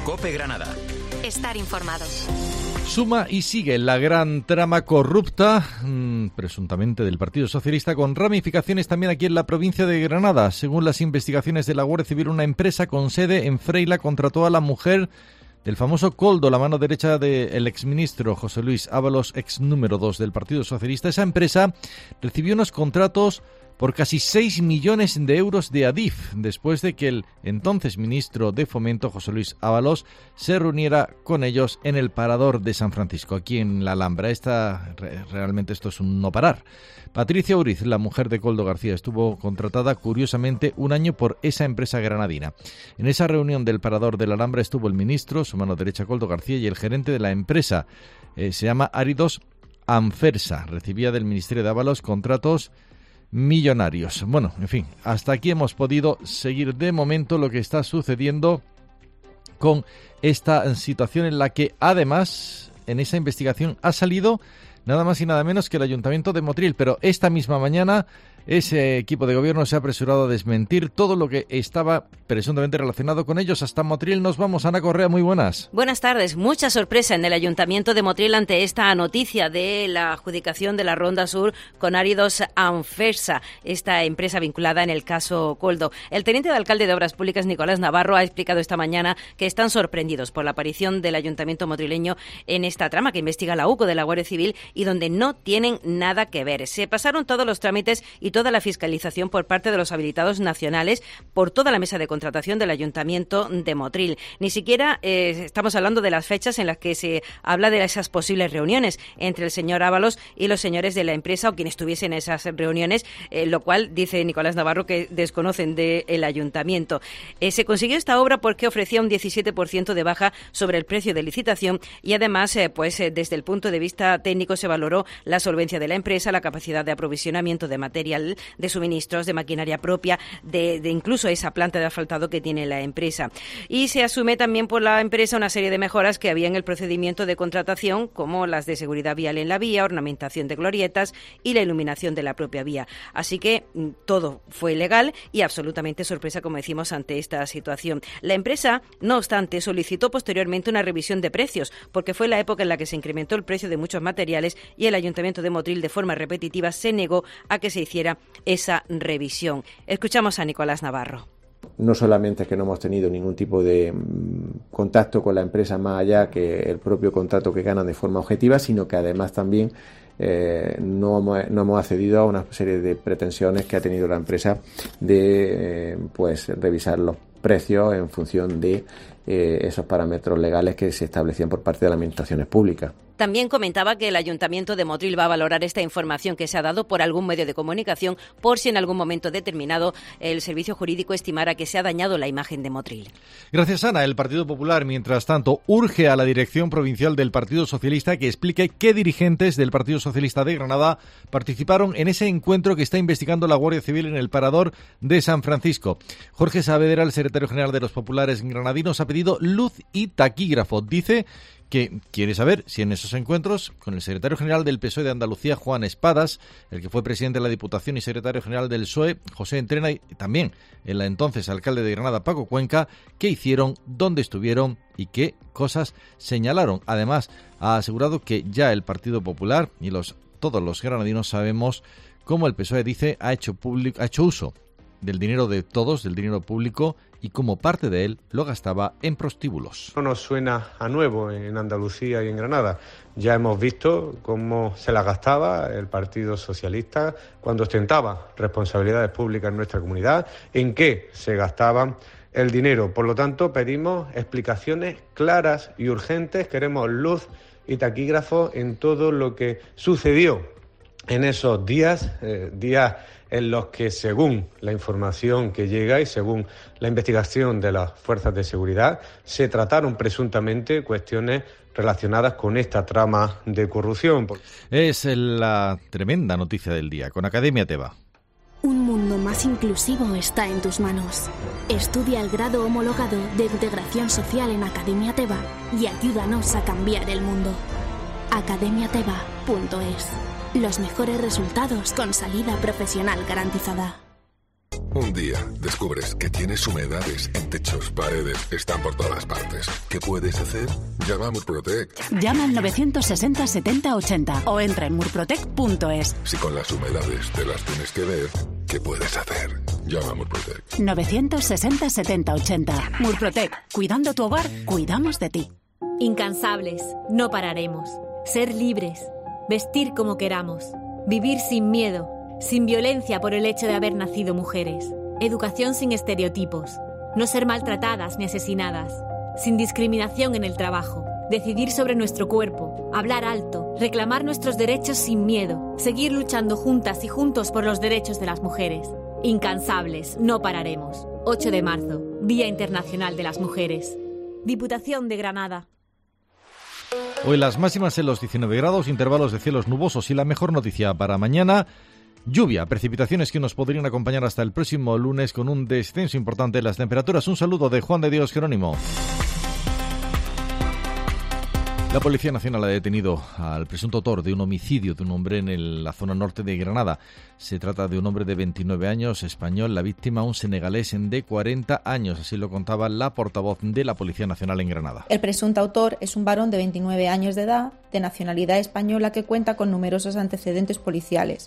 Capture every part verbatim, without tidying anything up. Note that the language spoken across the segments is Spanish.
COPE Granada. Estar informado. Suma y sigue la gran trama corrupta, mmm, presuntamente del Partido Socialista, con ramificaciones también aquí en la provincia de Granada. Según las investigaciones de la Guardia Civil, una empresa con sede en Freila contrató a la mujer del famoso Koldo, la mano derecha del exministro José Luis Ábalos, ex número dos del Partido Socialista. Esa empresa recibió unos contratos por casi seis millones de euros de Adif, después de que el entonces ministro de Fomento, José Luis Ábalos, se reuniera con ellos en el Parador de San Francisco, aquí en la Alhambra. Esta, realmente esto es un no parar. Patricia Uriz, la mujer de Koldo García, estuvo contratada curiosamente un año por esa empresa granadina. En esa reunión del Parador de la Alhambra estuvo el ministro, su mano derecha Koldo García, y el gerente de la empresa, eh, se llama Áridos Anfersa. Recibía del Ministerio de Ábalos contratos millonarios. Bueno, en fin, hasta aquí hemos podido seguir de momento lo que está sucediendo con esta situación en la que además en esa investigación ha salido nada más y nada menos que el Ayuntamiento de Motril, pero esta misma mañana ese equipo de gobierno se ha apresurado a desmentir todo lo que estaba presuntamente relacionado con ellos. Hasta Motril nos vamos. Ana Correa, muy buenas. Buenas tardes. Mucha sorpresa en el Ayuntamiento de Motril ante esta noticia de la adjudicación de la Ronda Sur con Áridos Anfersa, esta empresa vinculada en el caso Koldo. El teniente de alcalde de Obras Públicas, Nicolás Navarro, ha explicado esta mañana que están sorprendidos por la aparición del Ayuntamiento motrileño en esta trama que investiga la U C O de la Guardia Civil y donde no tienen nada que ver. Se pasaron todos los trámites y toda la fiscalización por parte de los habilitados nacionales por toda la mesa de contratación del Ayuntamiento de Motril. Ni siquiera eh, estamos hablando de las fechas en las que se habla de esas posibles reuniones entre el señor Ábalos y los señores de la empresa o quienes estuviesen en esas reuniones, eh, lo cual dice Nicolás Navarro que desconocen del Ayuntamiento. Eh, se consiguió esta obra porque ofrecía un diecisiete por ciento de baja sobre el precio de licitación y además, eh, pues eh, desde el punto de vista técnico se valoró la solvencia de la empresa, la capacidad de aprovisionamiento de material de suministros, de maquinaria propia, de, de incluso esa planta de asfaltado que tiene la empresa. Y se asume también por la empresa una serie de mejoras que había en el procedimiento de contratación, como las de seguridad vial en la vía, ornamentación de glorietas y la iluminación de la propia vía. Así que todo fue legal y absolutamente sorpresa, como decimos, ante esta situación. La empresa, no obstante, solicitó posteriormente una revisión de precios, porque fue la época en la que se incrementó el precio de muchos materiales y el Ayuntamiento de Motril, de forma repetitiva, se negó a que se hiciera esa revisión. Escuchamos a Nicolás Navarro. No solamente es que no hemos tenido ningún tipo de mmm, contacto con la empresa más allá que el propio contrato que ganan de forma objetiva, sino que además también eh, no, hemos, no hemos accedido a una serie de pretensiones que ha tenido la empresa de eh, pues revisar los precios en función de eh, esos parámetros legales que se establecían por parte de las administraciones públicas. También comentaba que el Ayuntamiento de Motril va a valorar esta información que se ha dado por algún medio de comunicación por si en algún momento determinado el servicio jurídico estimara que se ha dañado la imagen de Motril. Gracias, Ana. El Partido Popular, mientras tanto, urge a la dirección provincial del Partido Socialista que explique qué dirigentes del Partido Socialista de Granada participaron en ese encuentro que está investigando la Guardia Civil en el Parador de San Francisco. Jorge Saavedra, el secretario general de los populares granadinos, ha pedido luz y taquígrafo. Dice que quiere saber si en esos encuentros con el secretario general del P S O E de Andalucía, Juan Espadas, el que fue presidente de la Diputación y secretario general del P S O E, José Entrena, y también el entonces alcalde de Granada, Paco Cuenca, qué hicieron, dónde estuvieron y qué cosas señalaron. Además, ha asegurado que ya el Partido Popular y los todos los granadinos sabemos cómo el P S O E, dice, ha hecho, público, ha hecho uso del dinero de todos, del dinero público, y como parte de él lo gastaba en prostíbulos. No nos suena a nuevo en Andalucía y en Granada. Ya hemos visto cómo se la gastaba el Partido Socialista cuando ostentaba responsabilidades públicas en nuestra comunidad, en qué se gastaba el dinero. Por lo tanto, pedimos explicaciones claras y urgentes. Queremos luz y taquígrafo en todo lo que sucedió en esos días, eh, días en los que, según la información que llega y según la investigación de las fuerzas de seguridad, se trataron presuntamente cuestiones relacionadas con esta trama de corrupción. Es la tremenda noticia del día con Academia Teba. Un mundo más inclusivo está en tus manos. Estudia el grado homologado de Integración Social en Academia Teba y ayúdanos a cambiar el mundo. academia teba punto es. Los mejores resultados con salida profesional garantizada. Un día descubres que tienes humedades en techos, paredes, están por todas partes. ¿Qué puedes hacer? Llama a Murprotec. Llama al novecientos sesenta setenta ochenta o entra en murprotec punto es. Si con las humedades te las tienes que ver, ¿qué puedes hacer? Llama a Murprotec. novecientos sesenta setenta ochenta. Murprotec. Cuidando tu hogar, cuidamos de ti. Incansables. No pararemos. Ser libres. Vestir como queramos. Vivir sin miedo. Sin violencia por el hecho de haber nacido mujeres. Educación sin estereotipos. No ser maltratadas ni asesinadas. Sin discriminación en el trabajo. Decidir sobre nuestro cuerpo. Hablar alto. Reclamar nuestros derechos sin miedo. Seguir luchando juntas y juntos por los derechos de las mujeres. Incansables. No pararemos. ocho de marzo. Día Internacional de las Mujeres. Diputación de Granada. Hoy las máximas en los diecinueve grados, intervalos de cielos nubosos y la mejor noticia para mañana... Lluvia, precipitaciones que nos podrían acompañar hasta el próximo lunes con un descenso importante de las temperaturas. Un saludo de Juan de Dios Jerónimo. La Policía Nacional ha detenido al presunto autor de un homicidio de un hombre en el, la zona norte de Granada. Se trata de un hombre de veintinueve años, español, la víctima un senegalés de cuarenta años. Así lo contaba la portavoz de la Policía Nacional en Granada. El presunto autor es un varón de veintinueve años de edad, de nacionalidad española, que cuenta con numerosos antecedentes policiales.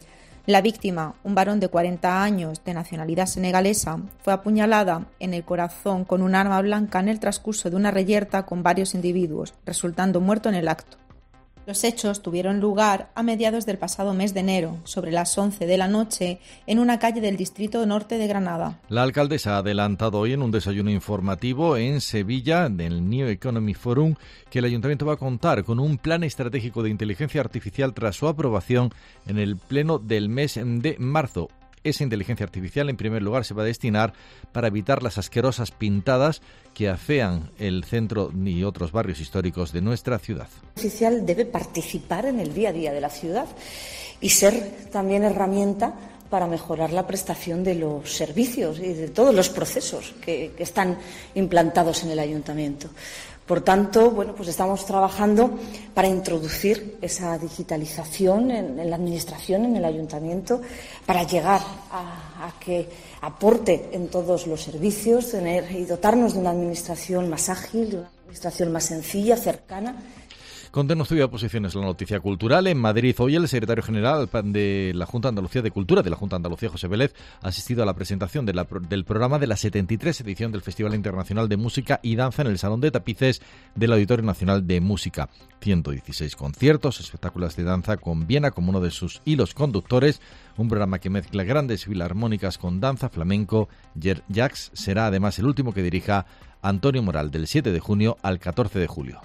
La víctima, un varón de cuarenta años de nacionalidad senegalesa, fue apuñalada en el corazón con un arma blanca en el transcurso de una reyerta con varios individuos, resultando muerto en el acto. Los hechos tuvieron lugar a mediados del pasado mes de enero, sobre las once de la noche, en una calle del distrito norte de Granada. La alcaldesa ha adelantado hoy en un desayuno informativo en Sevilla, del New Economy Forum, que el ayuntamiento va a contar con un plan estratégico de inteligencia artificial tras su aprobación en el pleno del mes de marzo. Esa inteligencia artificial, en primer lugar, se va a destinar para evitar las asquerosas pintadas que afean el centro y otros barrios históricos de nuestra ciudad. El oficial debe participar en el día a día de la ciudad y ser también herramienta para mejorar la prestación de los servicios y de todos los procesos que, que están implantados en el ayuntamiento. Por tanto, bueno, pues estamos trabajando para introducir esa digitalización en, en la administración, en el ayuntamiento, para llegar a, a que aporte en todos los servicios, tener y dotarnos de una administración más ágil, de una administración más sencilla, cercana. Contenos tuya posiciones la noticia cultural. En Madrid, hoy el secretario general de la Junta de Andalucía de Cultura, de la Junta de Andalucía, José Vélez, ha asistido a la presentación de la, del programa de la setenta y tres edición del Festival Internacional de Música y Danza en el Salón de Tapices del Auditorio Nacional de Música. ciento dieciséis conciertos, espectáculos de danza con Viena como uno de sus hilos conductores, un programa que mezcla grandes filarmónicas con danza, flamenco, jazz. Será además el último que dirija Antonio Moral, del siete de junio al catorce de julio.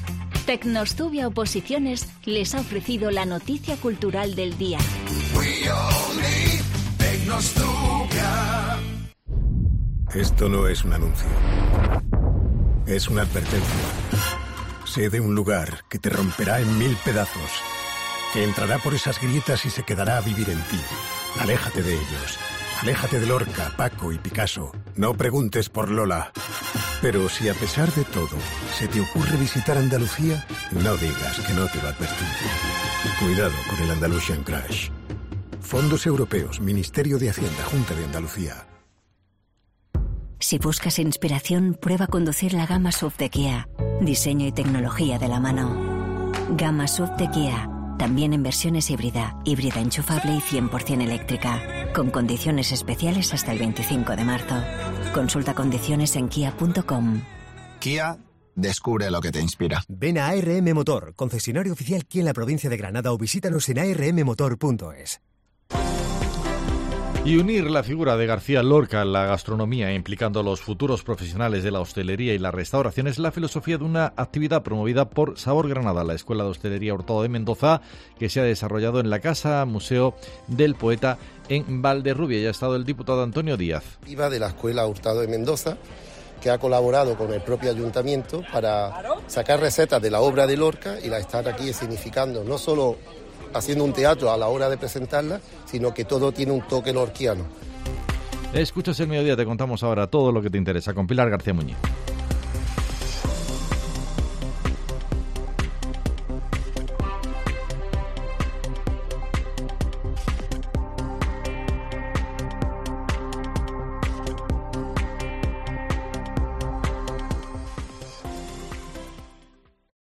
Tecnostubia Oposiciones les ha ofrecido la noticia cultural del día. Esto no es un anuncio. Es una advertencia. Sé de un lugar que te romperá en mil pedazos, que entrará por esas grietas y se quedará a vivir en ti. Aléjate de ellos. Aléjate de Lorca, Paco y Picasso. No preguntes por Lola. Pero si a pesar de todo se te ocurre visitar Andalucía, no digas que no te lo advertí. Cuidado con el Andalusian Crash. Fondos Europeos, Ministerio de Hacienda, Junta de Andalucía. Si buscas inspiración, prueba conducir la gama S U V de Kia. Diseño y tecnología de la mano. Gama S U V de Kia. También en versiones híbrida, híbrida enchufable y cien por ciento eléctrica. Con condiciones especiales hasta el veinticinco de marzo. Consulta condiciones en kia punto com. Kia, descubre lo que te inspira. Ven a A R M Motor, concesionario oficial Kia en la provincia de Granada, o visítanos en a r m motor punto es. Y unir la figura de García Lorca en la gastronomía, implicando a los futuros profesionales de la hostelería y la restauración, es la filosofía de una actividad promovida por Sabor Granada, la Escuela de Hostelería Hurtado de Mendoza, que se ha desarrollado en la Casa Museo del Poeta en Valderrubia. Ya ha estado el diputado Antonio Díaz. De la Escuela Hurtado de Mendoza, que ha colaborado con el propio ayuntamiento para sacar recetas de la obra de Lorca y la están aquí escenificando, no solo haciendo un teatro a la hora de presentarla, sino que todo tiene un toque lorquiano. Escuchas El Mediodía, te contamos ahora todo lo que te interesa con Pilar García Muñiz.